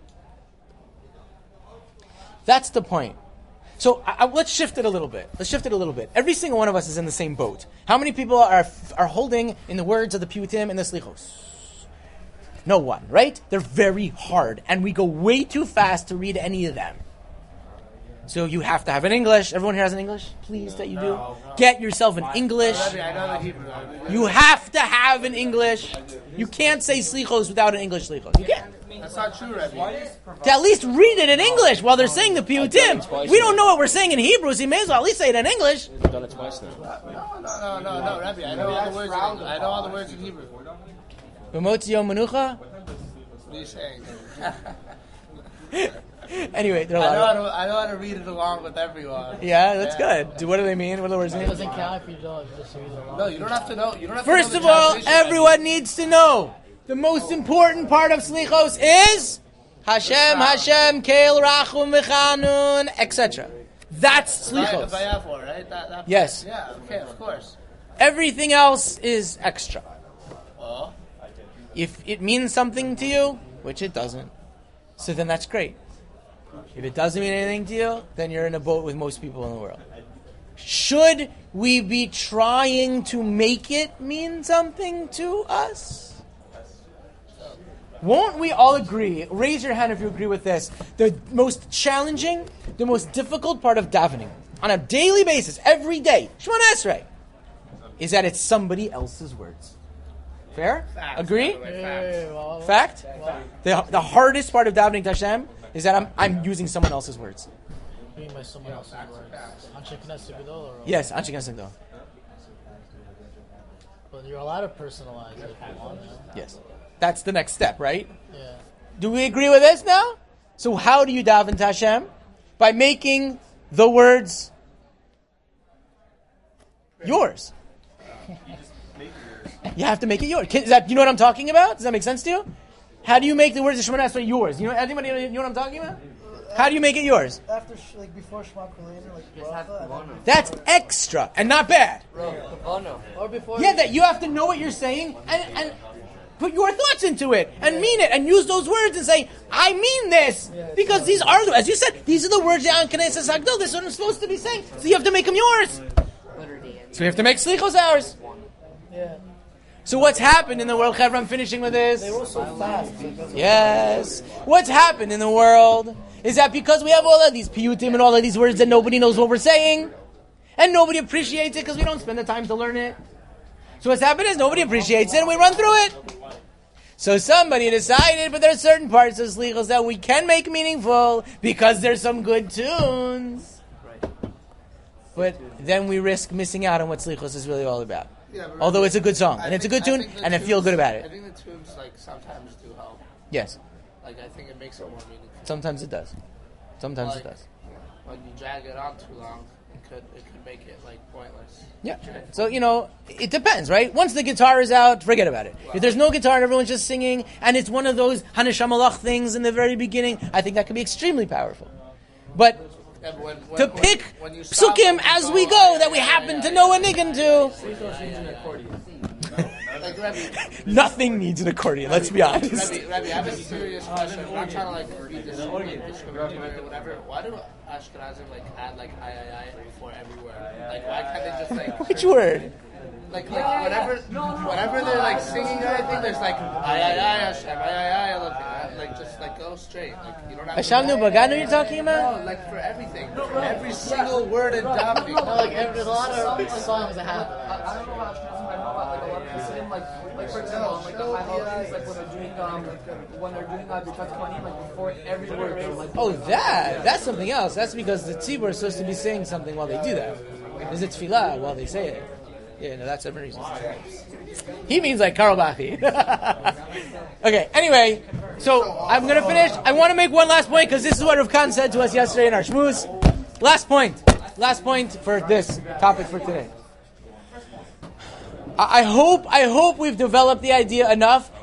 That's the point. So I, I, let's shift it a little bit. Let's shift it a little bit. Every single one of us is in the same boat. How many people are are holding in the words of the Piyutim and the Slichos? No one, right? They're very hard, and we go way too fast to read any of them. So you have to have an English. Everyone here has an English? Please, that you do. Get yourself an English. I know the Hebrew. You have to have an English. You can't say Slichos without an English Slichos. You can't. That's not true, Rebbe. To at least read it in English while they're saying the Piyutim. We don't know what we're saying in Hebrew, so you may as well at least say it in English. We've done it twice now. No, no, no, no, Rebbe. I know all the words. In, I know all the words in Hebrew. B'motzi yom menucha? What are you saying? Anyway, there are a I know, lot how of... to, I know how to read it along with everyone. Yeah, that's Yeah. good. Do what do they mean? What do the words It mean? doesn't count if you don't just read along. No, you don't have to know. You don't have First to of know the all, translation, everyone Rebbe. needs to know the most important part of Slichos is Hashem, Hashem, Keil, Rachum, Mechanun, et cetera. That's Slichos. Vayavor, right? That, that Yes. Yeah, okay, of course. Everything else is extra. Oh. If it means something to you, which it doesn't, so then that's great. If it doesn't mean anything to you, then you're in a boat with most people in the world. Should we be trying to make it mean something to us? Won't we all agree, raise your hand if you agree with this, the most challenging, the most difficult part of davening, on a daily basis, every day, Shemona Esrei, is that it's somebody else's words. Fair? Fact, Agree? by the way, Hey, fact. hey, well, Fact? The, the hardest part of davening to Hashem is that I'm I'm using someone else's words. being by someone else's words. Anshe Knesset Gedolah, or- Yes, Anshe Knesset Gedolah. But you're allowed to personalize it if you want to. Yes. That's the next step, right? Yeah. Do we agree with this now? So how do you daven to Hashem? By making the words yours. You have to make it yours. Can, is that, you know what I'm talking about? Does that make sense to you? How do you make the words of Shemona Esrei yours? You know, anybody you know what I'm talking about? How do you make it yours? After, sh- like, before Shema Kulainer, like, bracha, and then- That's extra and not bad. Or before. Yeah, that you have to know what you're saying and, and put your thoughts into it and mean it and use those words and say, I mean this. Because these are, the, as you said, these are the words that An Knesset Hagdol, this is what I'm supposed to be saying. So you have to make them yours. So we have to make Slichos ours. Yeah. So what's happened in the world, Chevra, I'm finishing with this. They were so fast. Like, that's Yes. What's happened in the world is that because we have all of these piyutim and all of these words that nobody knows what we're saying, and nobody appreciates it because we don't spend the time to learn it. So what's happened is nobody appreciates it and we run through it. So somebody decided, but there are certain parts of Slichos that we can make meaningful because there's some good tunes. But then we risk missing out on what Slichos is really all about. Yeah, but Although it's a good song, I and it's a think- good I tune, think the and I feel tunes- good about I it. think the tunes like sometimes do help. Yes, Like I think it makes it more meaningful. sometimes it does. Sometimes it Like, does. When you drag it on too long, it could it could make it like pointless. Yeah. So, you know, it depends, right? Once the guitar is out, forget about it. If there's no guitar and everyone's just singing, and it's one of those Haneshamalach things in the very beginning, I think that can be extremely powerful. But Yeah, but when, when, to when- pick when you stop psukim and you as go, we "Oh, go yeah, that we yeah, happen yeah, to yeah, know yeah. a niggin to, Like Rebbe, nothing needs an accordion, let's be honest. Rebbe, Rebbe, I have a serious question. I'm not trying to like be dis- like, discriminatory or whatever. Why do Ashkenazim like add like I I I before every word? Like why can't they just like Which word? like like whenever whenever they're like singing or anything, there's like I I I Hashem I I I look like just like go straight. Like you don't have Hashem to. Nu Baganu you're talking about? No, like for everything, for every single word in davening. No, like every, there's a lot of songs that have. I don't know about Ashkenazim, but I know about like a lot of Hasidim, like like for example, on, like the high holidays, like when they're doing um when they're doing uh, Birkat Kohanim, like before every word, they're like Oh, that. That's something else. That's because the tzibur is supposed to be saying something while they do that. Is it tefillah while they say it? Yeah, no, that's a reason. He means like Karl Bachi. Okay, anyway, so I'm going to finish. I want to make one last point because this is what Rav Khan said to us yesterday in our shmooze. Last point. Last point for this topic for today. I I hope, I hope we've developed the idea enough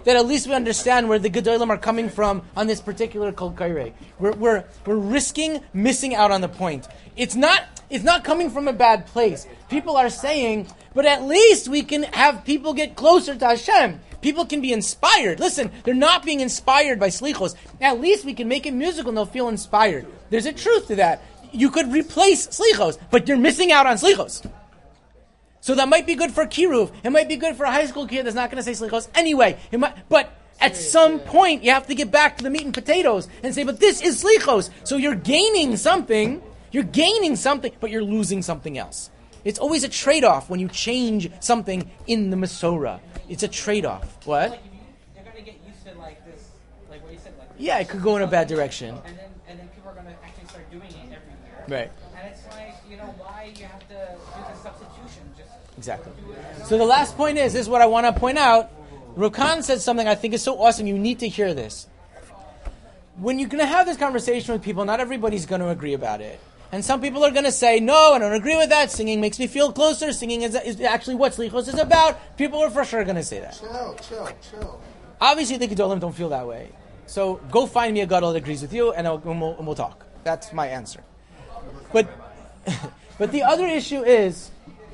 that at least we understand where the Gedolim are coming from on this particular Kol Kairei. We're, we're, we're risking missing out on the point. It's not, it's not coming from a bad place. People are saying, but at least we can have people get closer to Hashem. People can be inspired. Listen, they're not being inspired by slichos. At least we can make it musical and they'll feel inspired. There's a truth to that. You could replace slichos, but you're missing out on slichos. So that might be good for kiruv. It might be good for a high school kid that's not going to say slichos anyway. It might, but at some point, you have to get back to the meat and potatoes and say, but this is slichos. So you're gaining something. You're gaining something, but you're losing something else. It's always a trade-off when you change something in the Masorah. It's a trade-off. What? Like if you, they're going to get used to like this, like what you said. Like Yeah, it could go in a bad direction. And then, and then people are going to actually start doing it every year. Right. And it's like, you know, why you have to do the substitution? Just Exactly. So the last point is, this is what I want to point out. Rukan said something I think is so awesome. You need to hear this. When you're going to have this conversation with people, not everybody's going to agree about it. And some people are going to say, no, I don't agree with that. Singing makes me feel closer. Singing is, is actually what slichos is about. People are for sure going to say that. Chill, chill, chill. Obviously, the Gedolim don't feel that way. So go find me a Gadol that agrees with you, and, I'll, and, we'll, and we'll talk. That's my answer. But, but the other issue is,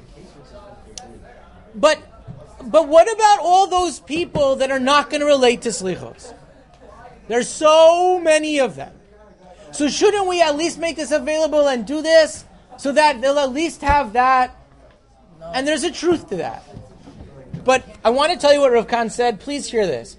but, but what about all those people that are not going to relate to slichos? There's so many of them. So shouldn't we at least make this available and do this so that they'll at least have that? No. And there's a truth to that. But I want to tell you what Rav Khan said. Please hear this.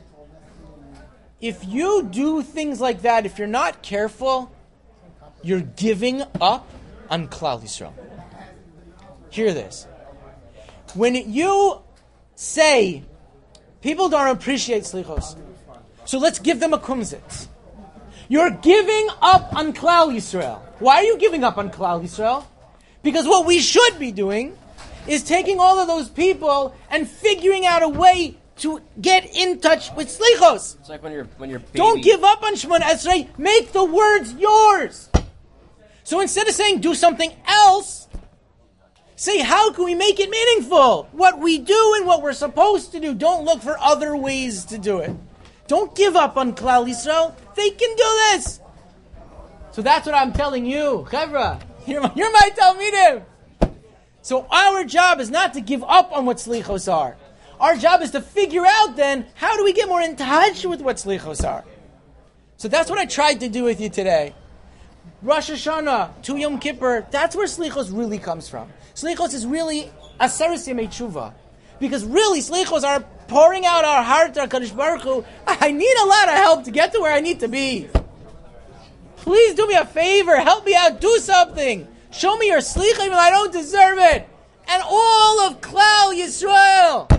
If you do things like that, if you're not careful, you're giving up on Klal Yisrael. Hear this. When you say, people don't appreciate slichos, so let's give them a kumzitz. You're giving up on Klal Yisrael. Why are you giving up on Klal Yisrael? Because what we should be doing is taking all of those people and figuring out a way to get in touch with slichos. It's like when you're when you're baby. Don't give up on Shemona Esrei. Make the words yours. So instead of saying do something else, say how can we make it meaningful? What we do and what we're supposed to do. Don't look for other ways to do it. Don't give up on Klal Yisrael. They can do this. So that's what I'm telling you. Chevra, you're, you're my Talmidim. So our job is not to give up on what slichos are. Our job is to figure out then, how do we get more in touch with what slichos are? So that's what I tried to do with you today. Rosh Hashanah to Yom Kippur, that's where slichos really comes from. Slichos is really Aseres Yemei Tshuva. Because really, slichos are pouring out our heart to HaKadosh Baruch Hu. I need a lot of help to get to where I need to be. Please do me a favor. Help me out. Do something. Show me your slicha even though I don't deserve it. And all of Klal Yisrael.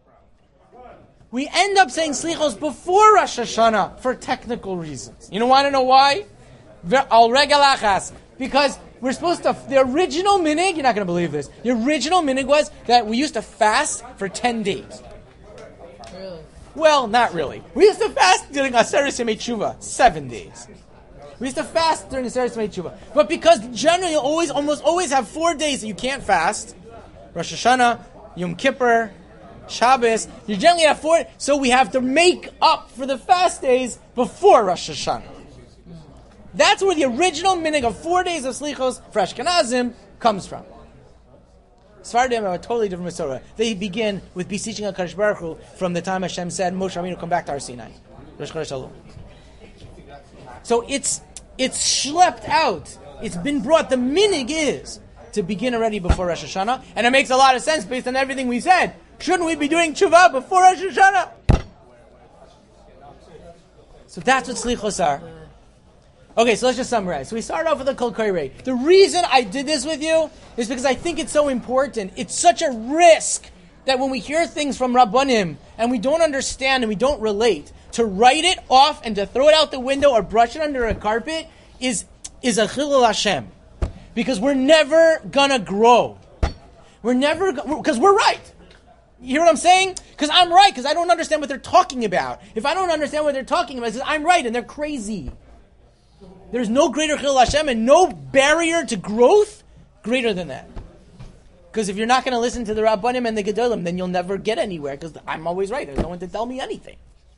We end up saying slichos before Rosh Hashanah for technical reasons. You don't want to know why? Al regel achas. Because we're supposed to, the original minig, you're not going to believe this, the original minig was that we used to fast for ten days. Really? Well, not really. We used to fast during Aseres Yemei Tshuva, seven days. We used to fast during Aseres Yemei Tshuva. But because generally you always, almost always have four days that you can't fast, Rosh Hashanah, Yom Kippur, Shabbos, you generally have four, so we have to make up for the fast days before Rosh Hashanah. That's where the original minig of four days of slichos for Ashkenazim comes from. Sfardim have a totally different Masorah. They begin with beseeching HaKadosh Baruch Hu from the time Hashem said, Moshe Rabbeinu, come back to Har Sinai. Rosh Chodesh Elul. So it's it's schlepped out. It's been brought. The minig is to begin already before Rosh Hashanah, and it makes a lot of sense based on everything we said. Shouldn't we be doing tshuva before Rosh Hashanah? So that's what slichos are. Okay, so let's just summarize. So we started off with the Kol Kairei. The reason I did this with you is because I think it's so important. It's such a risk that when we hear things from Rabbanim and we don't understand and we don't relate, to write it off and to throw it out the window or brush it under a carpet is is a chilul Hashem. Because we're never gonna grow. We're never, because we're right. You hear what I'm saying? Because I'm right, because I don't understand what they're talking about. If I don't understand what they're talking about, it's because I'm right and they're crazy. There's no greater chilul Hashem and no barrier to growth greater than that. Because if you're not going to listen to the Rabbanim and the Gedolim, then you'll never get anywhere, because I'm always right. There's no one to tell me anything.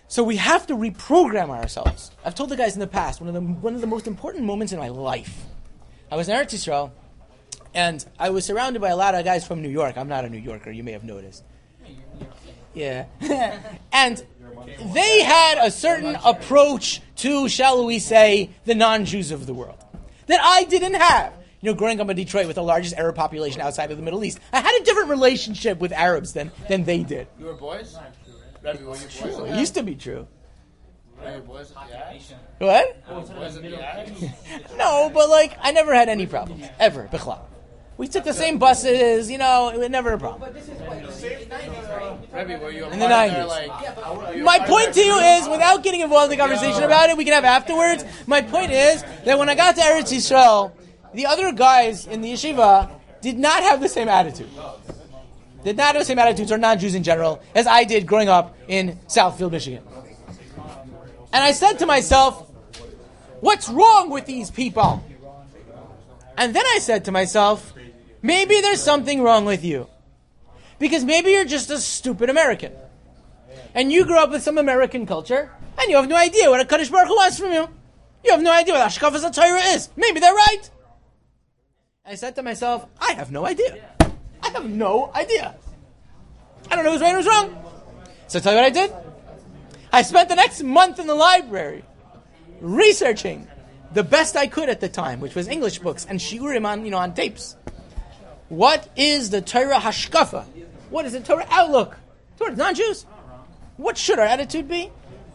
So we have to reprogram ourselves. I've told the guys in the past, one of the one of the most important moments in my life. I was in Eretz Yisrael, and I was surrounded by a lot of guys from New York. I'm not a New Yorker, you may have noticed. Yeah. And they had a certain approach to, shall we say, the non-Jews of the world that I didn't have. You know, growing up in Detroit with the largest Arab population outside of the Middle East, I had a different relationship with Arabs than, than they did. You were boys? Rebbe, were you boys? True. It used to be true. Were you boys at the Ash? What? Were you boys at the Ash? No, but like, I never had any problems. Ever. Bichlal. We took the same buses, you know, it was never a problem. Rebbe, were you a In the part of their, nineties. like, were you a My part of point to their you group? is, without getting involved in the conversation about it, we can have afterwards. My point is that when I got to Eretz Yisrael, the other guys in the yeshiva did not have the same attitude. Did not have the same attitudes, or non-Jews in general, as I did growing up in Southfield, Michigan. And I said to myself, what's wrong with these people? And then I said to myself, maybe there's something wrong with you. Because maybe you're just a stupid American. And you grew up with some American culture, and you have no idea what a Kadosh Baruch Hu wants from you. You have no idea what Hashkafas HaTorah is. Maybe they're right. I said to myself, I have no idea. I have no idea. I don't know who's right or who's wrong. So I tell you what I did. I spent the next month in the library researching the best I could at the time, which was English books and shiurim on, you know, on tapes. What is the Torah hashkafa? What is the Torah outlook towards non-Jews? What should our attitude be?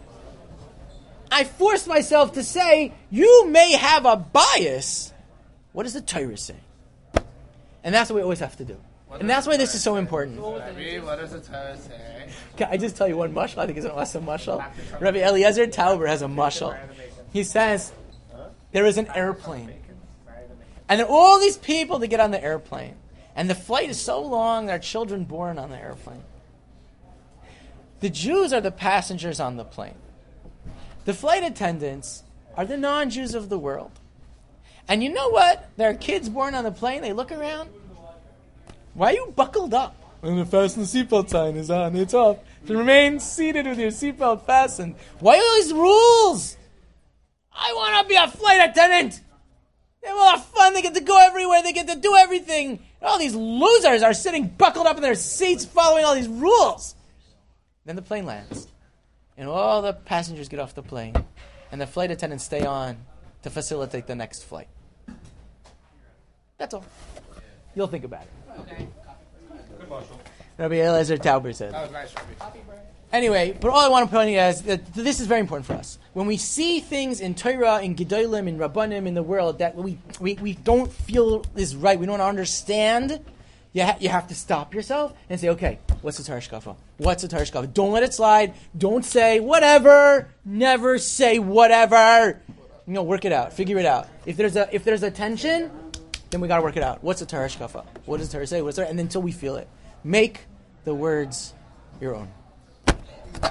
I forced myself to say, you may have a bias. What does the Torah say? And that's what we always have to do. And that's why this is so important. Rebbe, what does the Torah say? Can I just tell you one mashal? I think it's an awesome mashal. Rabbi Eliezer Tauber has a mashal. He says, there is an airplane. And then all these people, they get on the airplane. And the flight is so long, there are children born on the airplane. The Jews are the passengers on the plane. The flight attendants are the non-Jews of the world. And you know what? There are kids born on the plane, they look around. Why are you buckled up? When the fasten seatbelt sign is on, it's off. To remain seated with your seatbelt fastened. Why all these rules? I want to be a flight attendant. They have a lot of fun. They get to go everywhere. They get to do everything. And all these losers are sitting buckled up in their seats following all these rules. Then the plane lands. And all the passengers get off the plane. And the flight attendants stay on to facilitate the next flight. That's all. You'll think about it. Okay. Good marshal. Rabbi Eliezer Tauber said. That was nice, Rebbe. Anyway, but all I want to point out is that this is very important for us. When we see things in Torah, in Gedolim, in Rabbanim, in the world that we, we, we don't feel is right, we don't understand, you, ha- you have to stop yourself and say, okay, what's the Torah Shkafa? What's the Torah Shkafa? Don't let it slide. Don't say whatever. Never say whatever. You know, work it out. Figure it out. If there's a if there's a tension, then we got to work it out. What's the Torah Shkafa? What does the Torah say? What's the, and until we feel it. Make the words your own.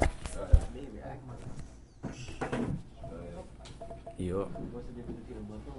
Yo.